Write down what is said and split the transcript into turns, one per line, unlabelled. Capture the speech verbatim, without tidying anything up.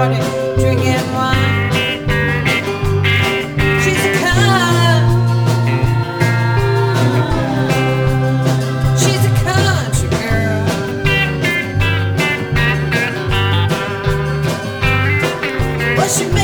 party, drinking wine. She's a con. She's a country girl. Well, she